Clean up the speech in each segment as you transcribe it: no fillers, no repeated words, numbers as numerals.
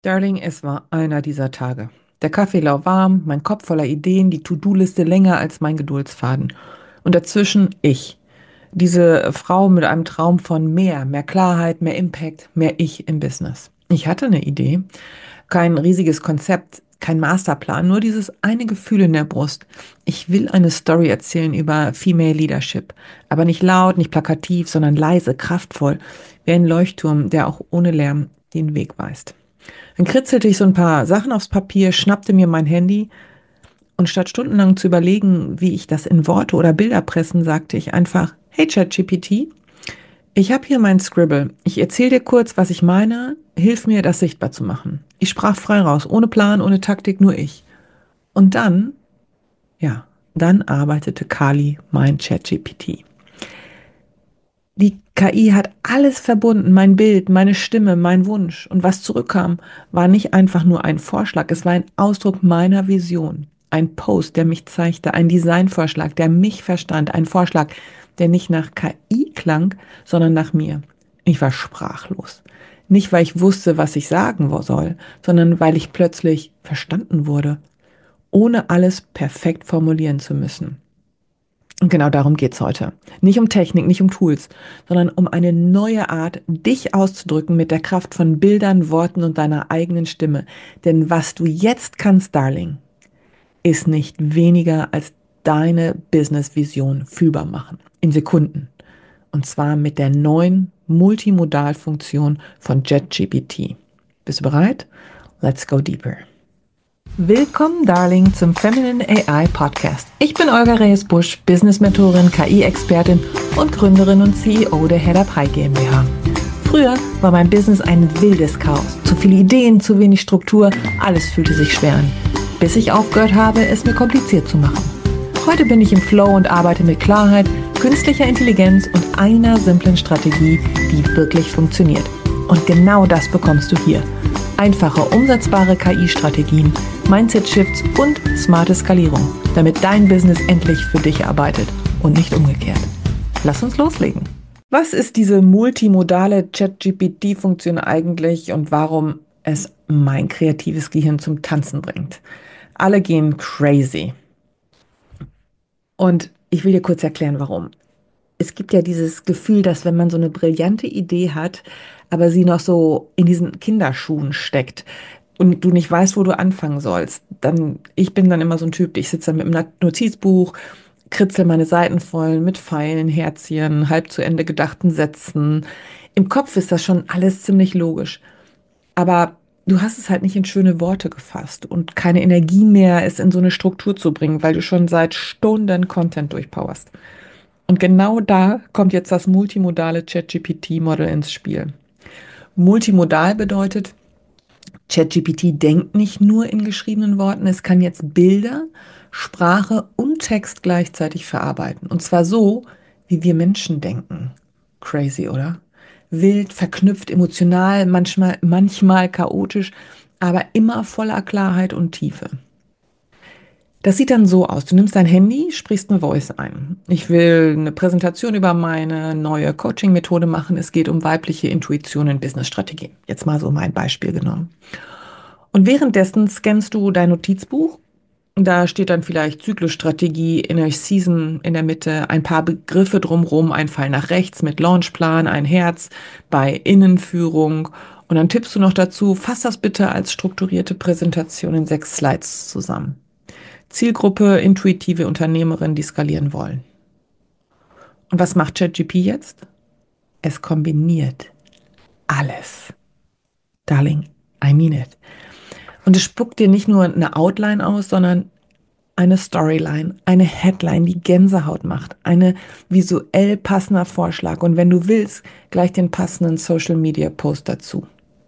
Darling, es war einer dieser Tage. Der Kaffee lauwarm, mein Kopf voller Ideen, die To-Do-Liste länger als mein Geduldsfaden. Und dazwischen ich. Diese Frau mit einem Traum von mehr Klarheit, mehr Impact, mehr Ich im Business. Ich hatte eine Idee, kein riesiges Konzept, kein Masterplan, nur dieses eine Gefühl in der Brust. Ich will eine Story erzählen über Female Leadership, aber nicht laut, nicht plakativ, sondern leise, kraftvoll, wie ein Leuchtturm, der auch ohne Lärm den Weg weist. Dann kritzelte ich so ein paar Sachen aufs Papier, schnappte mir mein Handy und statt stundenlang zu überlegen, wie ich das in Worte oder Bilder pressen, sagte ich einfach, hey ChatGPT, ich habe hier mein Scribble. Ich erzähle dir kurz, was ich meine. Hilf mir, das sichtbar zu machen. Ich sprach frei raus, ohne Plan, ohne Taktik, nur ich. Und dann, ja, dann arbeitete Kali, mein ChatGPT. Die KI hat alles verbunden, mein Bild, meine Stimme, mein Wunsch. Und was zurückkam, war nicht einfach nur ein Vorschlag, es war ein Ausdruck meiner Vision. Ein Post, der mich zeigte, ein Designvorschlag, der mich verstand, ein Vorschlag, der nicht nach KI klang, sondern nach mir. Ich war sprachlos. Nicht, weil ich wusste, was ich sagen soll, sondern weil ich plötzlich verstanden wurde, ohne alles perfekt formulieren zu müssen. Und genau darum geht's heute. Nicht um Technik, nicht um Tools, sondern um eine neue Art, dich auszudrücken mit der Kraft von Bildern, Worten und deiner eigenen Stimme. Denn was du jetzt kannst, Darling, ist nicht weniger als deine Business-Vision fühlbar machen. In Sekunden. Und zwar mit der neuen Multimodal-Funktion von JetGPT. Bist du bereit? Let's go deeper. Willkommen, Darling, zum Feminine AI Podcast. Ich bin Olga Reyes-Busch, Business-Mentorin, KI-Expertin und Gründerin und CEO der Head Up High GmbH. Früher war mein Business ein wildes Chaos. Zu viele Ideen, zu wenig Struktur, alles fühlte sich schwer an. Bis ich aufgehört habe, es mir kompliziert zu machen. Heute bin ich im Flow und arbeite mit Klarheit, künstlicher Intelligenz und einer simplen Strategie, die wirklich funktioniert. Und genau das bekommst du hier. Einfache, umsetzbare KI-Strategien, Mindset-Shifts und smarte Skalierung, damit dein Business endlich für dich arbeitet und nicht umgekehrt. Lass uns loslegen. Was ist diese multimodale ChatGPT-Funktion eigentlich und warum es mein kreatives Gehirn zum Tanzen bringt? Alle gehen crazy. Und ich will dir kurz erklären, warum. Es gibt ja dieses Gefühl, dass wenn man so eine brillante Idee hat, aber sie noch so in diesen Kinderschuhen steckt und du nicht weißt, wo du anfangen sollst, dann, ich bin dann immer so ein Typ, ich sitze dann mit einem Notizbuch, kritzel meine Seiten voll mit Pfeilen, Herzchen, halb zu Ende gedachten Sätzen. Im Kopf ist das schon alles ziemlich logisch, aber du hast es halt nicht in schöne Worte gefasst und keine Energie mehr, es in so eine Struktur zu bringen, weil du schon seit Stunden Content durchpowerst. Und genau da kommt jetzt das multimodale ChatGPT-Model ins Spiel. Multimodal bedeutet, ChatGPT denkt nicht nur in geschriebenen Worten, es kann jetzt Bilder, Sprache und Text gleichzeitig verarbeiten. Und zwar so, wie wir Menschen denken. Crazy, oder? Wild, verknüpft, emotional, manchmal chaotisch, aber immer voller Klarheit und Tiefe. Das sieht dann so aus. Du nimmst dein Handy, sprichst eine Voice ein. Ich will eine Präsentation über meine neue Coaching-Methode machen. Es geht um weibliche Intuition in Business-Strategien. Jetzt mal so mein Beispiel genommen. Und währenddessen scannst du dein Notizbuch. Da steht dann vielleicht Zyklusstrategie, Inner Season in der Mitte, ein paar Begriffe drumherum, ein Pfeil nach rechts mit Launchplan, ein Herz bei Innenführung. Und dann tippst du noch dazu, fass das bitte als strukturierte Präsentation in 6 Slides zusammen. Zielgruppe, intuitive Unternehmerinnen, die skalieren wollen. Und was macht ChatGPT jetzt? Es kombiniert alles. Darling, I mean it. Und es spuckt dir nicht nur eine Outline aus, sondern eine Storyline, eine Headline, die Gänsehaut macht, eine visuell passender Vorschlag und wenn du willst, gleich den passenden Social Media Post dazu.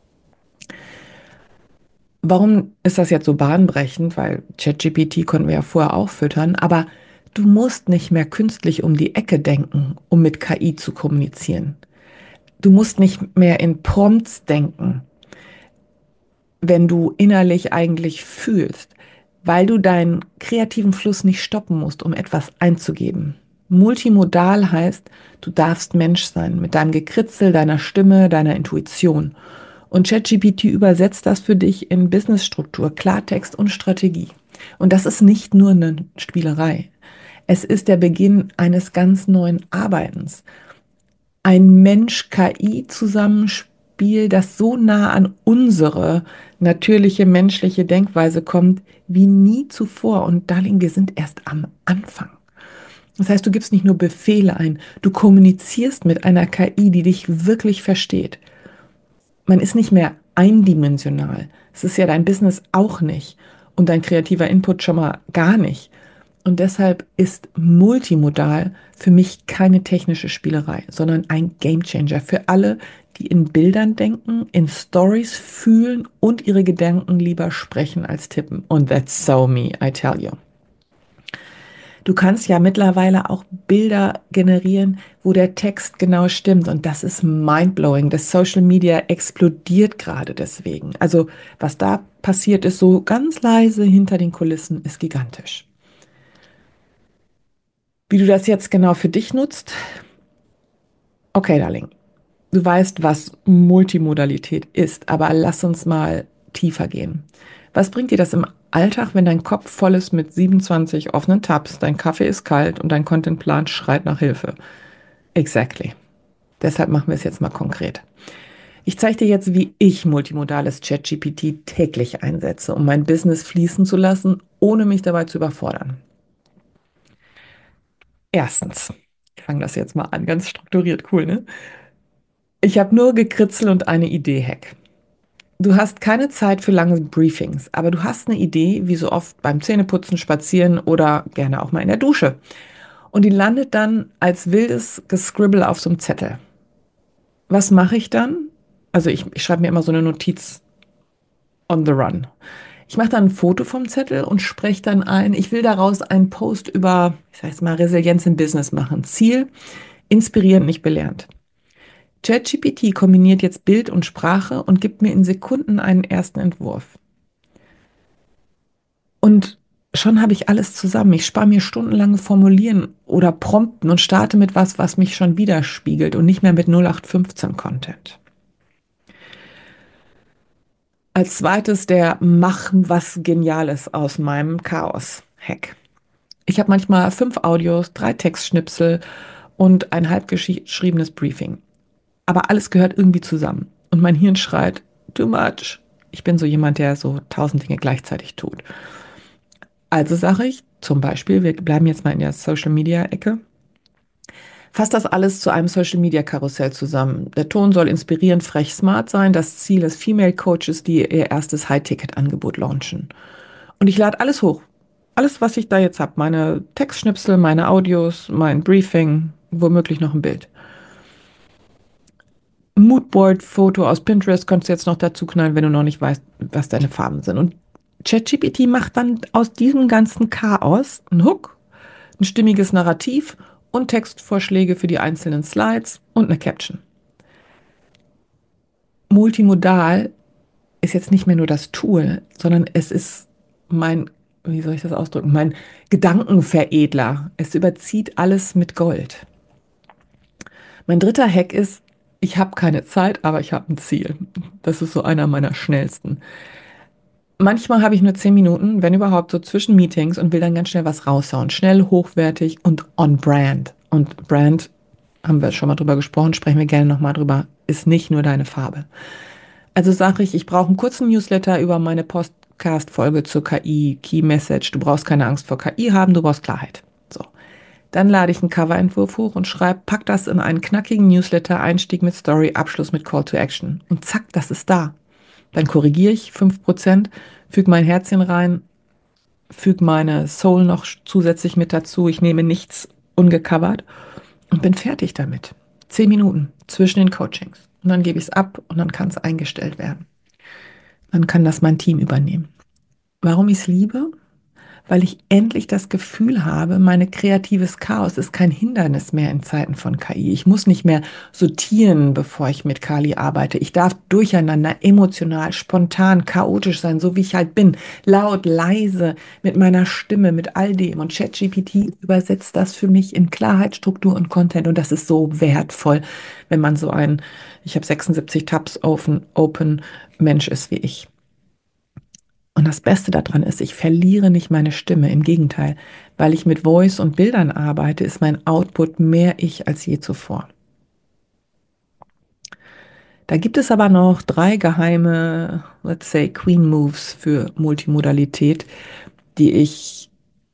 Warum ist das jetzt so bahnbrechend? Weil ChatGPT konnten wir ja vorher auch füttern, aber du musst nicht mehr künstlich um die Ecke denken, um mit KI zu kommunizieren. Du musst nicht mehr in Prompts denken, wenn du innerlich eigentlich fühlst, weil du deinen kreativen Fluss nicht stoppen musst, um etwas einzugeben. Multimodal heißt, du darfst Mensch sein mit deinem Gekritzel, deiner Stimme, deiner Intuition. Und ChatGPT übersetzt das für dich in Businessstruktur, Klartext und Strategie. Und das ist nicht nur eine Spielerei. Es ist der Beginn eines ganz neuen Arbeitens. Ein Mensch-KI-Zusammenspiel, das so nah an unsere natürliche menschliche Denkweise kommt wie nie zuvor. Und Darling, wir sind erst am Anfang. Das heißt, du gibst nicht nur Befehle ein, du kommunizierst mit einer KI, die dich wirklich versteht. Man ist nicht mehr eindimensional. Es ist ja dein Business auch nicht und dein kreativer Input schon mal gar nicht. Und deshalb ist multimodal für mich keine technische Spielerei, sondern ein Gamechanger für alle, die in Bildern denken, in Stories fühlen und ihre Gedanken lieber sprechen als tippen. Und that's so me, I tell you. Du kannst ja mittlerweile auch Bilder generieren, wo der Text genau stimmt. Und das ist mindblowing. Das Social Media explodiert gerade deswegen. Also was da passiert ist, so ganz leise hinter den Kulissen, ist gigantisch. Wie du das jetzt genau für dich nutzt? Okay, Darling. Du weißt, was Multimodalität ist, aber lass uns mal tiefer gehen. Was bringt dir das im Alltag, wenn dein Kopf voll ist mit 27 offenen Tabs, dein Kaffee ist kalt und dein Contentplan schreit nach Hilfe? Exactly. Deshalb machen wir es jetzt mal konkret. Ich zeige dir jetzt, wie ich multimodales ChatGPT täglich einsetze, um mein Business fließen zu lassen, ohne mich dabei zu überfordern. Erstens, ich fange das jetzt mal an, ganz strukturiert, cool, ne? Ich habe nur Gekritzel und eine Idee-Hack. Du hast keine Zeit für lange Briefings, aber du hast eine Idee, wie so oft beim Zähneputzen, Spazieren oder gerne auch mal in der Dusche. Und die landet dann als wildes Gescribble auf so einem Zettel. Was mache ich dann? Also ich schreibe mir immer so eine Notiz on the run. Ich mache dann ein Foto vom Zettel und spreche dann ein, ich will daraus einen Post über, ich sage jetzt mal, Resilienz im Business machen. Ziel, inspirierend, nicht belehrend. ChatGPT kombiniert jetzt Bild und Sprache und gibt mir in Sekunden einen ersten Entwurf. Und schon habe ich alles zusammen. Ich spare mir stundenlange Formulieren oder Prompten und starte mit was, was mich schon widerspiegelt und nicht mehr mit 0815 Content. Als zweites der Mach was Geniales aus meinem Chaos-Hack. Ich habe manchmal 5 Audios, 3 Textschnipsel und ein halb geschriebenes Briefing. Aber alles gehört irgendwie zusammen. Und mein Hirn schreit, too much. Ich bin so jemand, der so 1000 Dinge gleichzeitig tut. Also sage ich, zum Beispiel, wir bleiben jetzt mal in der Social-Media-Ecke, fasst das alles zu einem Social-Media-Karussell zusammen. Der Ton soll inspirierend, frech, smart sein. Das Ziel ist Female Coaches, die ihr erstes High-Ticket-Angebot launchen. Und ich lade alles hoch. Alles, was ich da jetzt habe. Meine Textschnipsel, meine Audios, mein Briefing, womöglich noch ein Bild. Moodboard-Foto aus Pinterest kannst du jetzt noch dazu knallen, wenn du noch nicht weißt, was deine Farben sind. Und ChatGPT macht dann aus diesem ganzen Chaos einen Hook, ein stimmiges Narrativ und Textvorschläge für die einzelnen Slides und eine Caption. Multimodal ist jetzt nicht mehr nur das Tool, sondern es ist mein, wie soll ich das ausdrücken, mein Gedankenveredler. Es überzieht alles mit Gold. Mein dritter Hack ist, ich habe keine Zeit, aber ich habe ein Ziel. Das ist so einer meiner schnellsten. Manchmal habe ich nur 10 Minuten, wenn überhaupt, so zwischen Meetings und will dann ganz schnell was raushauen. Schnell, hochwertig und on brand. Und Brand, haben wir schon mal drüber gesprochen, sprechen wir gerne nochmal drüber, ist nicht nur deine Farbe. Also sage ich, ich brauche einen kurzen Newsletter über meine Podcast-Folge zur KI, Key Message. Du brauchst keine Angst vor KI haben, du brauchst Klarheit. So. Dann lade ich einen Coverentwurf hoch und schreibe, pack das in einen knackigen Newsletter, Einstieg mit Story, Abschluss mit Call to Action. Und zack, das ist da. Dann korrigiere ich 5%, füge mein Herzchen rein, füge meine Soul noch zusätzlich mit dazu. Ich nehme nichts ungecovert und bin fertig damit. 10 Minuten zwischen den Coachings. Und dann gebe ich es ab und dann kann es eingestellt werden. Dann kann das mein Team übernehmen. Warum ich es liebe? weil ich endlich das Gefühl habe, mein kreatives Chaos ist kein Hindernis mehr in Zeiten von KI. Ich muss nicht mehr sortieren, bevor ich mit Kali arbeite. Ich darf durcheinander, emotional, spontan, chaotisch sein, so wie ich halt bin. Laut, leise, mit meiner Stimme, mit all dem. Und ChatGPT übersetzt das für mich in Klarheit, Struktur und Content. Und das ist so wertvoll, wenn man so ein, ich habe 76 Tabs open Mensch ist wie ich. Und das Beste daran ist, ich verliere nicht meine Stimme. Im Gegenteil, weil ich mit Voice und Bildern arbeite, ist mein Output mehr ich als je zuvor. Da gibt es aber noch drei geheime, let's say, Queen Moves für Multimodalität, die ich,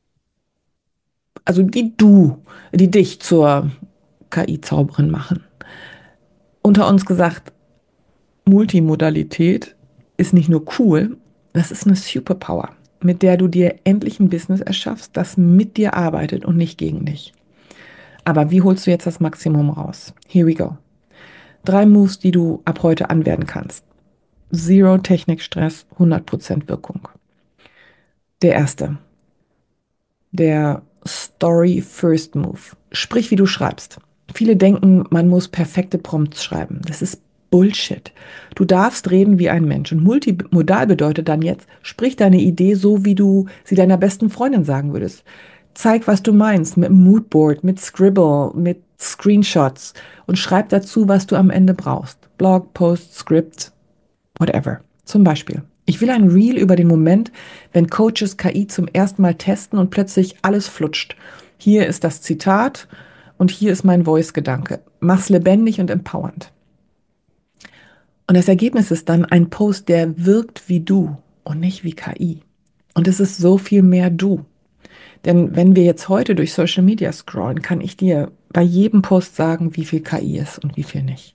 also die dich zur KI-Zauberin machen. Unter uns gesagt, Multimodalität ist nicht nur cool, das ist eine Superpower, mit der du dir endlich ein Business erschaffst, das mit dir arbeitet und nicht gegen dich. Aber wie holst du jetzt das Maximum raus? Here we go. Drei Moves, die du ab heute anwenden kannst. Zero Technikstress, 100% Wirkung. Der erste, der Story First Move. Sprich, wie du schreibst. Viele denken, man muss perfekte Prompts schreiben. Das ist Bullshit. Du darfst reden wie ein Mensch. Und multimodal bedeutet dann jetzt, sprich deine Idee so, wie du sie deiner besten Freundin sagen würdest. Zeig, was du meinst, mit einem Moodboard, mit Scribble, mit Screenshots und schreib dazu, was du am Ende brauchst. Blog, Post, Script, whatever. Zum Beispiel, ich will ein Reel über den Moment, wenn Coaches KI zum ersten Mal testen und plötzlich alles flutscht. Hier ist das Zitat und hier ist mein Voice-Gedanke. Mach's lebendig und empowernd. Und das Ergebnis ist dann ein Post, der wirkt wie du und nicht wie KI. Und es ist so viel mehr du. Denn wenn wir jetzt heute durch Social Media scrollen, kann ich dir bei jedem Post sagen, wie viel KI ist und wie viel nicht.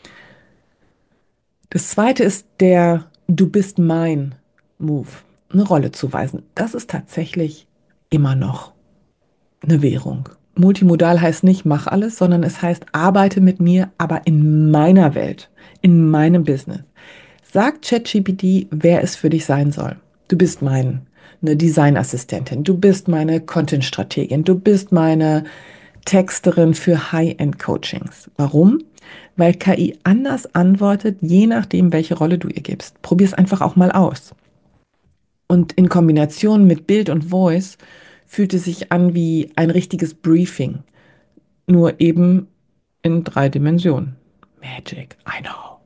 Das zweite ist der Du bist mein Move, eine Rolle zuweisen. Das ist tatsächlich immer noch eine Währung. Multimodal heißt nicht mach alles, sondern es heißt arbeite mit mir, aber in meiner Welt, in meinem Business. Sag ChatGPT, wer es für dich sein soll. Du bist eine Designassistentin, du bist meine Content-Strategin, du bist meine Texterin für High-End-Coachings. Warum? Weil KI anders antwortet, je nachdem, welche Rolle du ihr gibst. Probier es einfach auch mal aus. Und in Kombination mit Bild und Voice fühlt es sich an wie ein richtiges Briefing, nur eben in 3 Dimensionen. Magic, I know.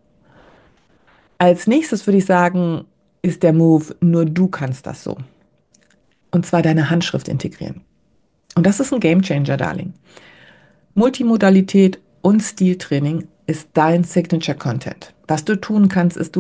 Als nächstes würde ich sagen, ist der Move, nur du kannst das so. Und zwar deine Handschrift integrieren. Und das ist ein Gamechanger, Darling. Multimodalität und Stiltraining ist dein Signature Content. Was du tun kannst, ist,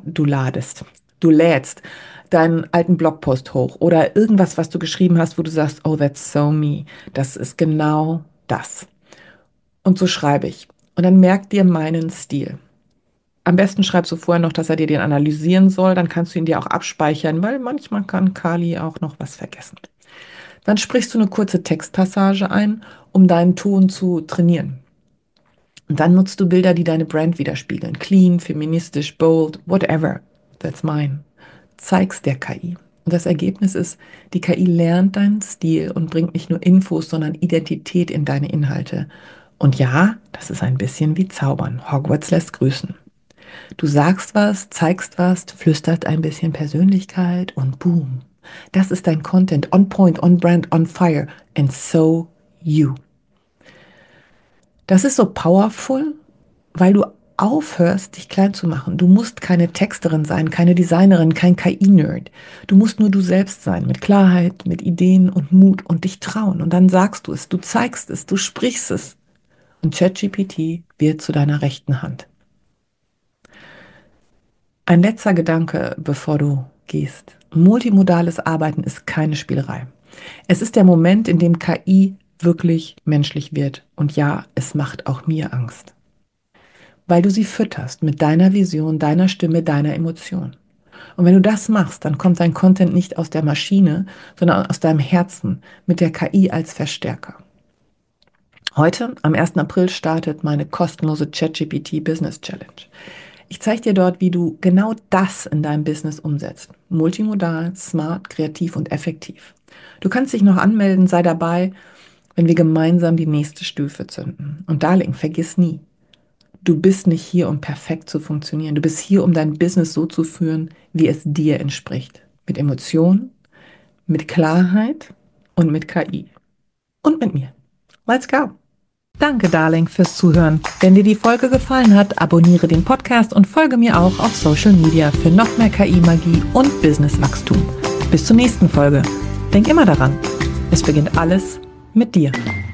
du lädst deinen alten Blogpost hoch oder irgendwas, was du geschrieben hast, wo du sagst, oh, that's so me. Das ist genau das. Und so schreibe ich. Und dann merk dir meinen Stil. Am besten schreibst du vorher noch, dass er dir den analysieren soll. Dann kannst du ihn dir auch abspeichern, weil manchmal kann Kali auch noch was vergessen. Dann sprichst du eine kurze Textpassage ein, um deinen Ton zu trainieren. Und dann nutzt du Bilder, die deine Brand widerspiegeln. Clean, feministisch, bold, whatever. That's mine. Zeig's der KI. Und das Ergebnis ist, die KI lernt deinen Stil und bringt nicht nur Infos, sondern Identität in deine Inhalte. Und ja, das ist ein bisschen wie Zaubern. Hogwarts lässt grüßen. Du sagst was, zeigst was, flüstert ein bisschen Persönlichkeit und boom. Das ist dein Content. On point, on brand, on fire. And so you. Das ist so powerful, weil du aufhörst, dich klein zu machen. Du musst keine Texterin sein, keine Designerin, kein KI-Nerd. Du musst nur du selbst sein, mit Klarheit, mit Ideen und Mut und dich trauen. Und dann sagst du es, du zeigst es, du sprichst es. Und ChatGPT wird zu deiner rechten Hand. Ein letzter Gedanke, bevor du gehst. Multimodales Arbeiten ist keine Spielerei. Es ist der Moment, in dem KI wirklich menschlich wird. Und ja, es macht auch mir Angst, weil du sie fütterst mit deiner Vision, deiner Stimme, deiner Emotion. Und wenn du das machst, dann kommt dein Content nicht aus der Maschine, sondern aus deinem Herzen mit der KI als Verstärker. Heute, am 1. April, startet meine kostenlose ChatGPT Business Challenge. Ich zeige dir dort, wie du genau das in deinem Business umsetzt. Multimodal, smart, kreativ und effektiv. Du kannst dich noch anmelden, sei dabei, wenn wir gemeinsam die nächste Stufe zünden. Und Darling, vergiss nie, du bist nicht hier, um perfekt zu funktionieren. Du bist hier, um dein Business so zu führen, wie es dir entspricht. Mit Emotionen, mit Klarheit und mit KI. Und mit mir. Let's go! Danke, Darling, fürs Zuhören. Wenn dir die Folge gefallen hat, abonniere den Podcast und folge mir auch auf Social Media für noch mehr KI-Magie und Businesswachstum. Bis zur nächsten Folge. Denk immer daran, es beginnt alles mit dir.